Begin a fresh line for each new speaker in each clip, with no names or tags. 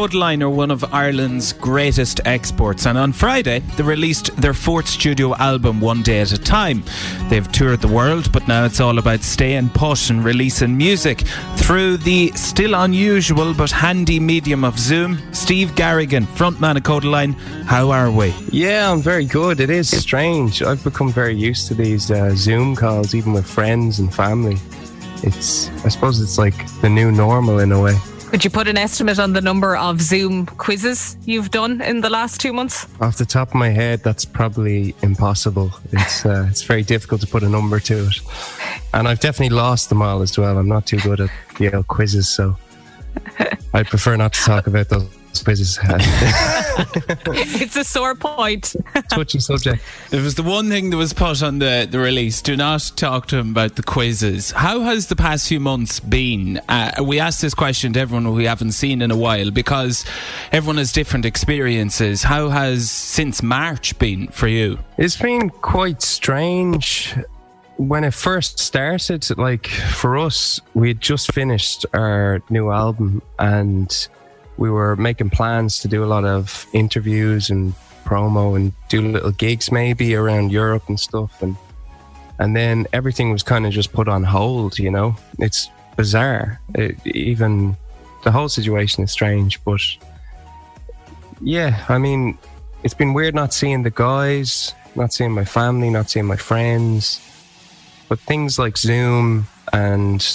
Kodaline are one of Ireland's greatest exports, and on Friday they released their fourth studio album, One Day at a Time. They've toured the world, but now it's all about staying put and releasing music through the still unusual but handy medium of Zoom. Steve Garrigan, frontman of Kodaline, how are we?
Yeah, I'm very good. It is strange. I've become very used to these Zoom calls, even with friends and family. I suppose it's like the new normal in a way.
Could you put an estimate on the number of Zoom quizzes you've done in the last 2 months?
Off the top of my head, that's probably impossible. It's very difficult to put a number to it. And I've definitely lost them all as well. I'm not too good at the old quizzes, so I'd prefer not to talk about those quizzes.
It's a sore point.
Touchy subject.
It was the one thing that was put on the release. Do not talk to him about the quizzes. How has the past few months been? We asked this question to everyone we haven't seen in a while because everyone has different experiences. How has since March been for you?
It's been quite strange. When it first started, like for us, we had just finished our new album and we were making plans to do a lot of interviews and promo and do little gigs maybe around Europe and stuff. And then everything was kind of just put on hold, you know. It's bizarre. Even the whole situation is strange. But yeah, I mean, it's been weird not seeing the guys, not seeing my family, not seeing my friends. But things like Zoom and...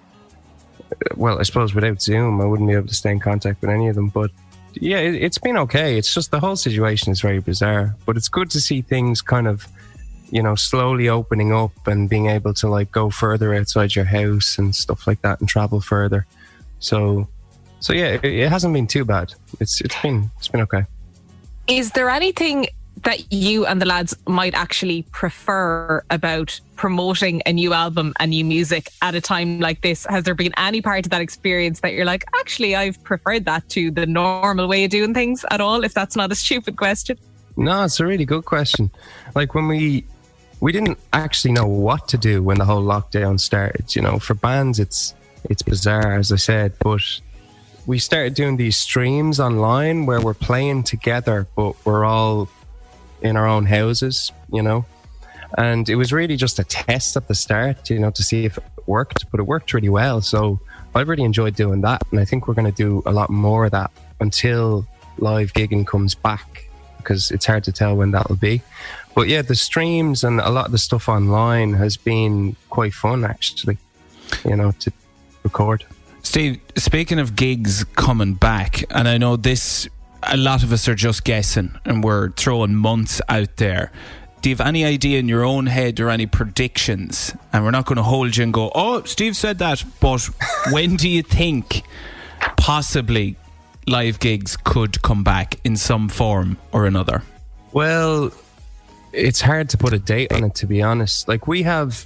well, I suppose without Zoom, I wouldn't be able to stay in contact with any of them. But yeah, it's been okay. It's just the whole situation is very bizarre. But it's good to see things kind of, you know, slowly opening up and being able to like go further outside your house and stuff like that and travel further. So yeah, it hasn't been too bad. It's been okay.
Is there anything that you and the lads might actually prefer about promoting a new album and new music at a time like this? Has there been any part of that experience that you're like, actually, I've preferred that to the normal way of doing things at all, if that's not a stupid question?
No, it's a really good question. Like when we didn't actually know what to do when the whole lockdown started, you know, for bands, it's bizarre, as I said, but we started doing these streams online where we're playing together, but we're all in our own houses, you know. And it was really just a test at the start, you know, to see if it worked, but it worked really well. So I've really enjoyed doing that, and I think we're going to do a lot more of that until live gigging comes back, because it's hard to tell when that'll be. But yeah, the streams and a lot of the stuff online has been quite fun, actually, you know, to record.
Steve, speaking of gigs coming back, and I know this, a lot of us are just guessing and we're throwing months out there. Do you have any idea in your own head or any predictions? And we're not going to hold you and go, oh, Steve said that, but when do you think possibly live gigs could come back in some form or another?
Well, it's hard to put a date on it, to be honest. Like we have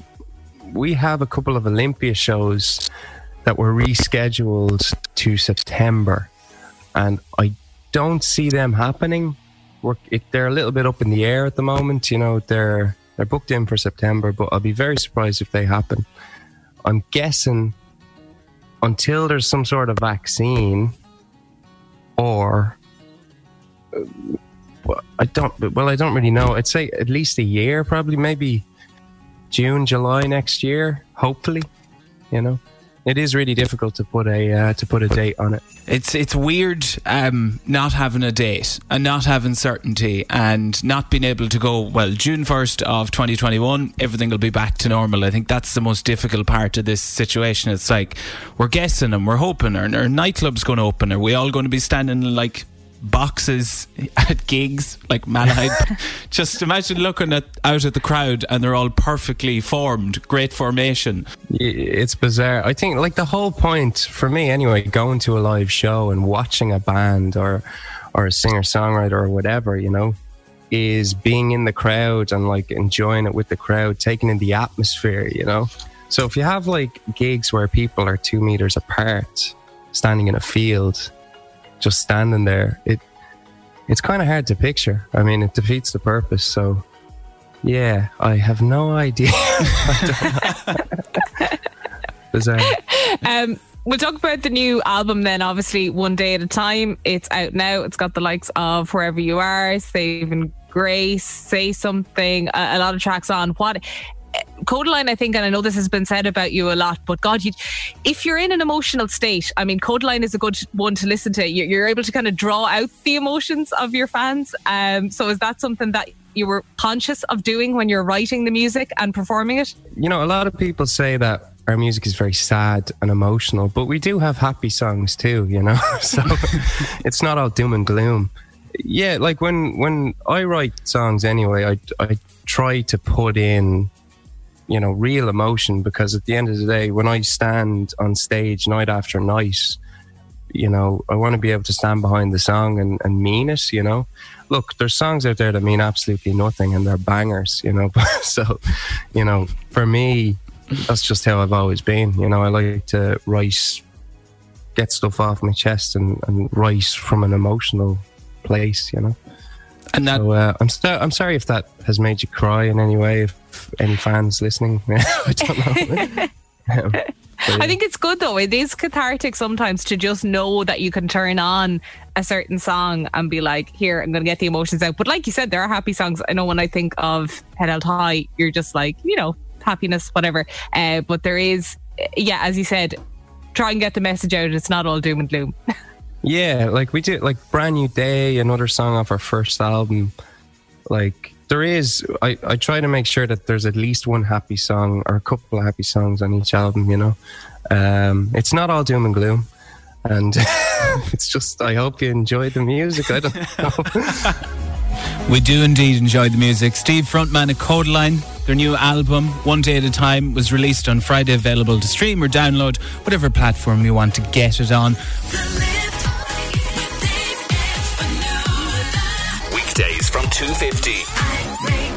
a couple of Olympia shows that were rescheduled to September, and I don't see them happening. They're a little bit up in the air at the moment, you know. They're booked in for September, but I'll be very surprised if they happen. I'm guessing until there's some sort of vaccine, or I don't really know. I'd say at least a year, probably maybe June, July next year, hopefully, you know. It is really difficult to put a date on it.
It's weird not having a date and not having certainty and not being able to go, well, June 1st of 2021, everything will be back to normal. I think that's the most difficult part of this situation. It's like we're guessing and we're hoping, are nightclubs going to open? Are we all going to be standing in like boxes at gigs like Malahide? Just imagine looking out at the crowd and they're all perfectly formed, great formation.
It's bizarre. I think like the whole point for me anyway, going to a live show and watching a band or a singer-songwriter or whatever, you know, is being in the crowd and like enjoying it with the crowd, taking in the atmosphere, you know. So if you have like gigs where people are 2 meters apart standing in a field, just standing there, it's kind of hard to picture. I mean, it defeats the purpose. So yeah, I have no idea. Bizarre.
we'll talk about the new album then. Obviously, One Day at a Time. It's out now. It's got the likes of Wherever You Are, Saving Grace, Say Something, a lot of tracks on. What Codaline, I think, and I know this has been said about you a lot, but God, if you're in an emotional state, I mean, Codaline is a good one to listen to. You're able to kind of draw out the emotions of your fans. So is that something that you were conscious of doing when you're writing the music and performing it?
You know, a lot of people say that our music is very sad and emotional, but we do have happy songs too, you know? So it's not all doom and gloom. Yeah, like when I write songs anyway, I try to put in, you know, real emotion, because at the end of the day, when I stand on stage night after night, you know, I want to be able to stand behind the song and mean it, you know. Look, there's songs out there that mean absolutely nothing and they're bangers, you know. So, you know, for me, that's just how I've always been. You know, I like to write, get stuff off my chest and write from an emotional place, you know.
And that,
so, I'm sorry if that has made you cry in any way, if any fans listening. I don't know. Yeah.
I think it's good though. It is cathartic sometimes to just know that you can turn on a certain song and be like, here, I'm going to get the emotions out. But like you said, there are happy songs. I know when I think of Head Held High, you're just like, you know, happiness, whatever. But there is, yeah, as you said, try and get the message out. It's not all doom and gloom.
Yeah, like we did, like Brand New Day, another song off our first album. Like there is, I try to make sure that there's at least one happy song or a couple of happy songs on each album, you know. It's not all doom and gloom. And it's just, I hope you enjoy the music. I don't know.
We do indeed enjoy the music. Steve, frontman of Codaline, their new album, One Day at a Time, was released on Friday, available to stream or download, whatever platform you want to get it on.
Weekdays from 2:50.